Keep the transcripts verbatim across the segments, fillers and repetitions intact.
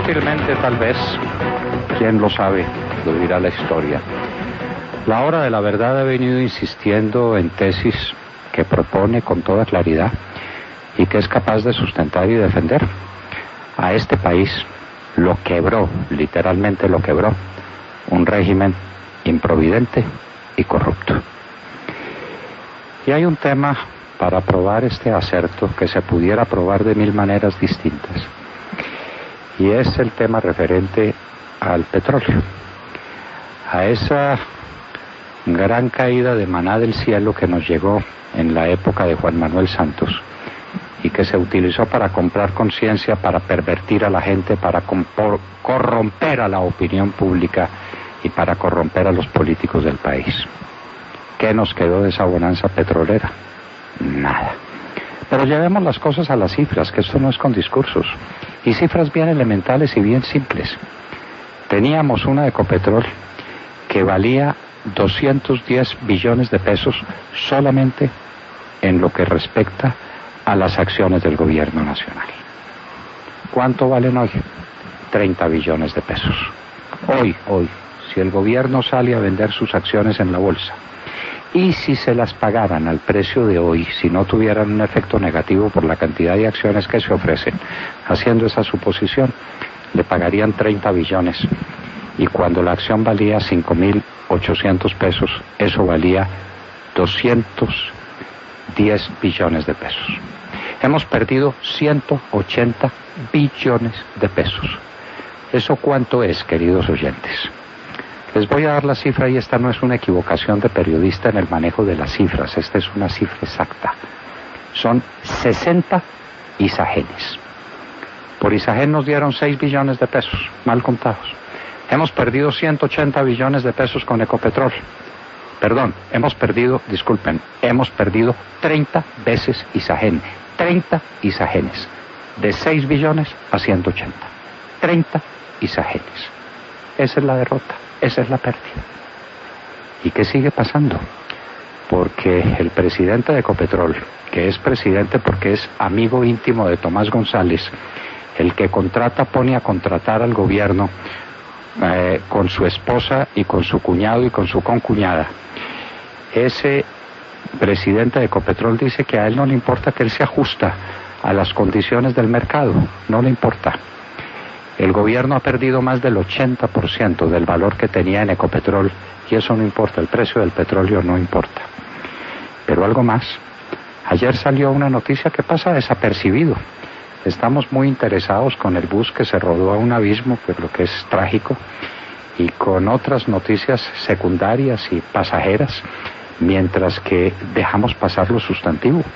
Inútilmente tal vez, quién lo sabe, lo dirá la historia. La hora de la verdad ha venido insistiendo en tesis que propone con toda claridad y que es capaz de sustentar y defender. A este país lo quebró, literalmente lo quebró, un régimen improvidente y corrupto. Y hay un tema para probar este acerto que se pudiera probar de mil maneras distintas. Y es el tema referente al petróleo, a esa gran caída de maná del cielo que nos llegó en la época de Juan Manuel Santos y que se utilizó para comprar conciencia, para pervertir a la gente, para corromper a la opinión pública y para corromper a los políticos del país. ¿Qué nos quedó de esa bonanza petrolera? Nada. Pero llevemos las cosas a las cifras, que esto no es con discursos. Y cifras bien elementales y bien simples. Teníamos una Ecopetrol que valía doscientos diez billones de pesos solamente en lo que respecta a las acciones del gobierno nacional. ¿Cuánto valen hoy? treinta billones de pesos. Hoy, hoy, si el gobierno sale a vender sus acciones en la bolsa, y si se las pagaran al precio de hoy, si no tuvieran un efecto negativo por la cantidad de acciones que se ofrecen, haciendo esa suposición, le pagarían treinta billones. Y cuando la acción valía cinco mil ochocientos pesos, eso valía doscientos diez billones de pesos. Hemos perdido ciento ochenta billones de pesos. ¿Eso cuánto es, queridos oyentes? Les voy a dar la cifra y esta no es una equivocación de periodista en el manejo de las cifras, esta es una cifra exacta. Son sesenta Isagenes. Por Isagen nos dieron seis billones de pesos, mal contados. Hemos perdido ciento ochenta billones de pesos con Ecopetrol. Perdón, hemos perdido, disculpen, hemos perdido treinta veces Isagen. treinta Isagenes. De seis billones a ciento ochenta. treinta Isagenes. Esa es la derrota. Esa es la pérdida. ¿Y qué sigue pasando? Porque el presidente de Ecopetrol, que es presidente porque es amigo íntimo de Tomás González, el que contrata, pone a contratar al gobierno eh, con su esposa y con su cuñado y con su concuñada. Ese presidente de Ecopetrol dice que a él no le importa, que él se ajusta a las condiciones del mercado, no le importa. El gobierno ha perdido más del ochenta por ciento del valor que tenía en Ecopetrol y eso no importa, el precio del petróleo no importa. Pero algo más, ayer salió una noticia que pasa desapercibido. Estamos muy interesados con el bus que se rodó a un abismo, pues lo que es trágico, y con otras noticias secundarias y pasajeras, mientras que dejamos pasar lo sustantivo.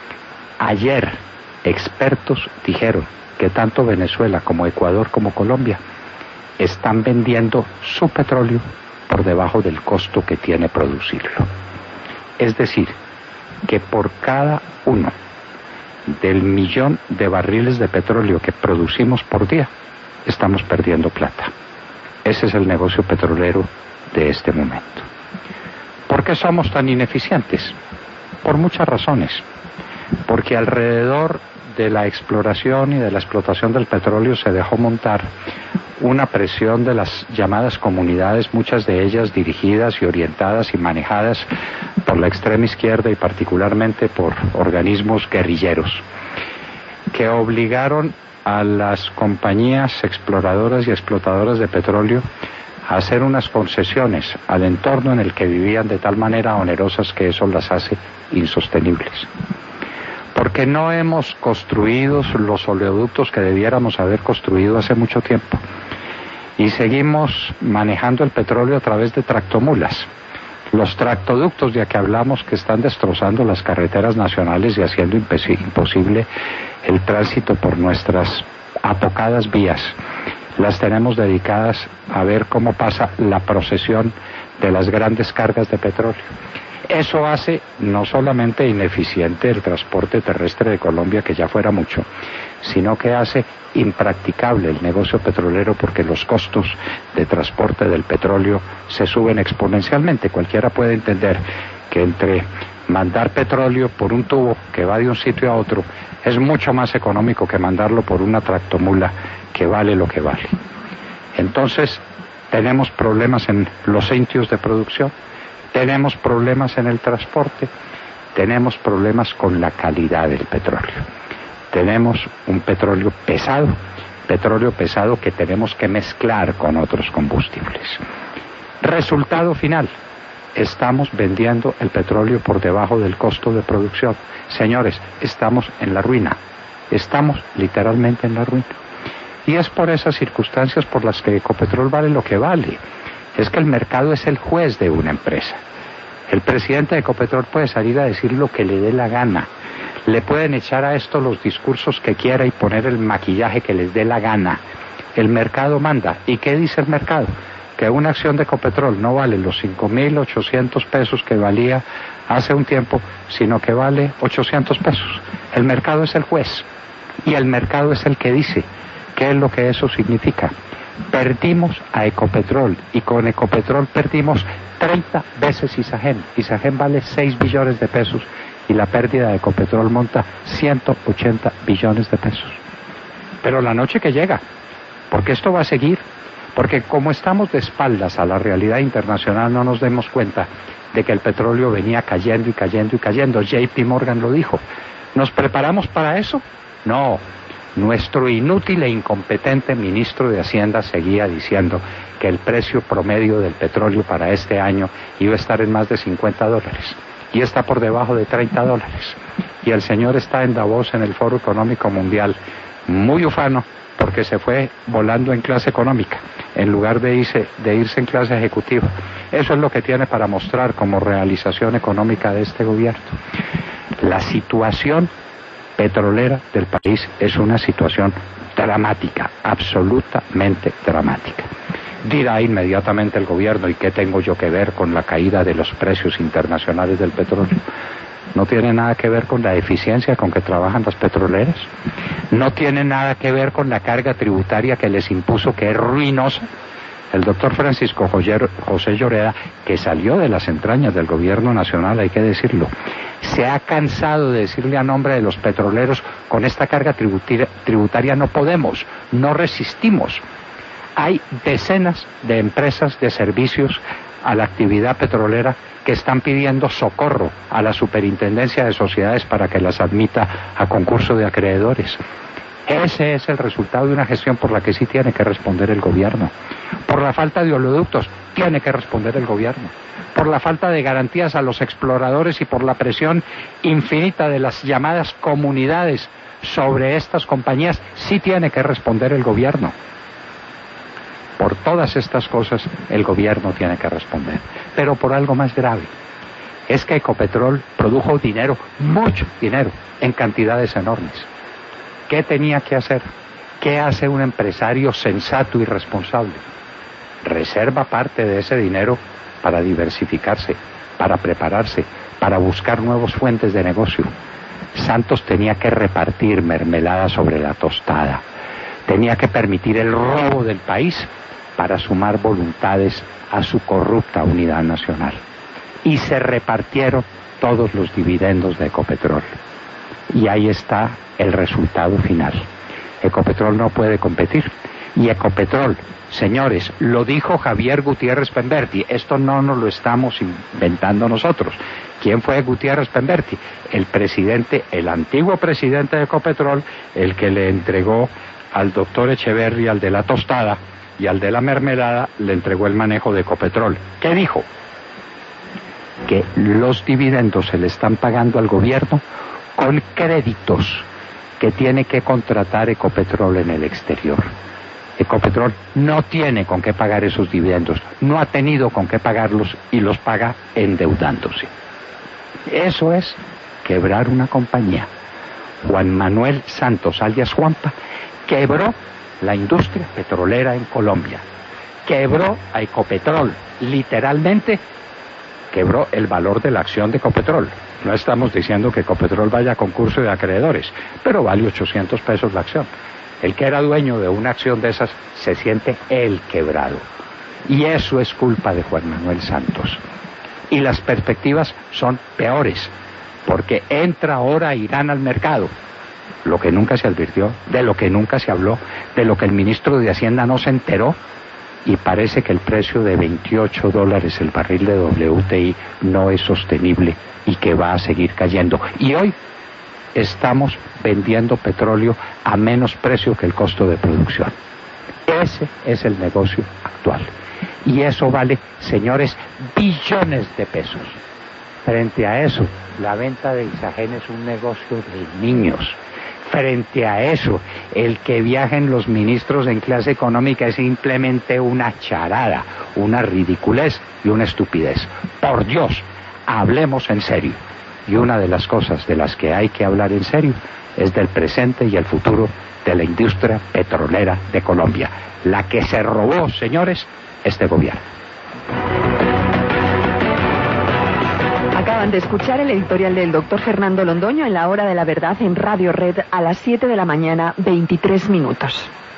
Ayer, expertos dijeron que tanto Venezuela como Ecuador como Colombia están vendiendo su petróleo por debajo del costo que tiene producirlo. Es decir, que por cada uno del millón de barriles de petróleo que producimos por día, estamos perdiendo plata. Ese es el negocio petrolero de este momento. ¿Por qué somos tan ineficientes? Por muchas razones. Porque alrededor de la exploración y de la explotación del petróleo se dejó montar una presión de las llamadas comunidades, muchas de ellas dirigidas y orientadas y manejadas por la extrema izquierda y particularmente por organismos guerrilleros, que obligaron a las compañías exploradoras y explotadoras de petróleo a hacer unas concesiones al entorno en el que vivían de tal manera onerosas que eso las hace insostenibles. Porque no hemos construido los oleoductos que debiéramos haber construido hace mucho tiempo. Y seguimos manejando el petróleo a través de tractomulas. Los tractoductos de que hablamos que están destrozando las carreteras nacionales y haciendo imposible el tránsito por nuestras apocadas vías. Las tenemos dedicadas a ver cómo pasa la procesión de las grandes cargas de petróleo. Eso hace no solamente ineficiente el transporte terrestre de Colombia, que ya fuera mucho, sino que hace impracticable el negocio petrolero porque los costos de transporte del petróleo se suben exponencialmente. Cualquiera puede entender que entre mandar petróleo por un tubo que va de un sitio a otro es mucho más económico que mandarlo por una tractomula que vale lo que vale. Entonces, tenemos problemas en los sitios de producción, tenemos problemas en el transporte, tenemos problemas con la calidad del petróleo. Tenemos un petróleo pesado, petróleo pesado que tenemos que mezclar con otros combustibles. Resultado final, estamos vendiendo el petróleo por debajo del costo de producción. Señores, estamos en la ruina, estamos literalmente en la ruina. Y es por esas circunstancias por las que Ecopetrol vale lo que vale. Es que el mercado es el juez de una empresa. El presidente de Ecopetrol puede salir a decir lo que le dé la gana. Le pueden echar a esto los discursos que quiera y poner el maquillaje que les dé la gana. El mercado manda. ¿Y qué dice el mercado? Que una acción de Ecopetrol no vale los cinco mil ochocientos pesos que valía hace un tiempo, sino que vale ochocientos pesos. El mercado es el juez. Y el mercado es el que dice qué es lo que eso significa. Perdimos a Ecopetrol y con Ecopetrol perdimos treinta veces Isagen. Isagen vale seis billones de pesos y la pérdida de Ecopetrol monta ciento ochenta billones de pesos. Pero la noche que llega, porque esto va a seguir, porque como estamos de espaldas a la realidad internacional no nos demos cuenta de que el petróleo venía cayendo y cayendo y cayendo. J P Morgan lo dijo. ¿Nos preparamos para eso? No. Nuestro inútil e incompetente ministro de Hacienda seguía diciendo que el precio promedio del petróleo para este año iba a estar en más de cincuenta dólares y está por debajo de treinta dólares. Y el señor está en Davos en el Foro Económico Mundial, muy ufano, porque se fue volando en clase económica en lugar de irse, de irse en clase ejecutiva. Eso es lo que tiene para mostrar como realización económica de este gobierno. La situación petrolera del país es una situación dramática, absolutamente dramática. Dirá inmediatamente el gobierno, ¿y qué tengo yo que ver con la caída de los precios internacionales del petróleo? No tiene nada que ver con la eficiencia con que trabajan las petroleras, no tiene nada que ver con la carga tributaria que les impuso, que es ruinosa. El doctor Francisco José Lloreda, que salió de las entrañas del gobierno nacional, hay que decirlo, se ha cansado de decirle a nombre de los petroleros, con esta carga tributaria no podemos, no resistimos. Hay decenas de empresas de servicios a la actividad petrolera que están pidiendo socorro a la Superintendencia de Sociedades para que las admita a concurso de acreedores. Ese es el resultado de una gestión por la que sí tiene que responder el gobierno. Por la falta de oleoductos tiene que responder el gobierno. Por la falta de garantías a los exploradores y por la presión infinita de las llamadas comunidades sobre estas compañías sí tiene que responder el gobierno. Por todas estas cosas el gobierno tiene que responder. Pero por algo más grave. Es que Ecopetrol produjo dinero, mucho dinero, en cantidades enormes. ¿Qué tenía que hacer? ¿Qué hace un empresario sensato y responsable? Reserva parte de ese dinero para diversificarse, para prepararse, para buscar nuevas fuentes de negocio. Santos tenía que repartir mermelada sobre la tostada. Tenía que permitir el robo del país para sumar voluntades a su corrupta unidad nacional. Y se repartieron todos los dividendos de Ecopetrol. Y ahí está el resultado final. Ecopetrol no puede competir. Y Ecopetrol, señores, lo dijo Javier Gutiérrez Pemberti, esto no nos lo estamos inventando nosotros. ¿Quién fue Gutiérrez Pemberti? El presidente, el antiguo presidente de Ecopetrol, el que le entregó al doctor Echeverri, al de la tostada y al de la mermelada, le entregó el manejo de Ecopetrol. ¿Qué dijo? Que los dividendos se le están pagando al gobierno con créditos que tiene que contratar Ecopetrol en el exterior. Ecopetrol no tiene con qué pagar esos dividendos, no ha tenido con qué pagarlos y los paga endeudándose. Eso es quebrar una compañía. Juan Manuel Santos, alias Juanpa, quebró la industria petrolera en Colombia, quebró a Ecopetrol, literalmente quebró el valor de la acción de Ecopetrol. No estamos diciendo que Ecopetrol vaya a concurso de acreedores, pero vale ochocientos pesos la acción. El que era dueño de una acción de esas se siente el quebrado. Y eso es culpa de Juan Manuel Santos. Y las perspectivas son peores, porque entra ahora Irán al mercado, lo que nunca se advirtió, de lo que nunca se habló, de lo que el ministro de Hacienda no se enteró, y parece que el precio de veintiocho dólares el barril de W T I no es sostenible y que va a seguir cayendo. Y hoy estamos vendiendo petróleo a menos precio que el costo de producción. Ese es el negocio actual. Y eso vale, señores, billones de pesos. Frente a eso, la venta de Isagen es un negocio de niños. Frente a eso, el que viajen los ministros en clase económica es simplemente una charada, una ridiculez y una estupidez. Por Dios, hablemos en serio. Y una de las cosas de las que hay que hablar en serio es del presente y el futuro de la industria petrolera de Colombia, la que se robó, señores, este gobierno. Acaban de escuchar el editorial del doctor Fernando Londoño en La Hora de la Verdad en Radio Red a las siete de la mañana, veintitrés minutos.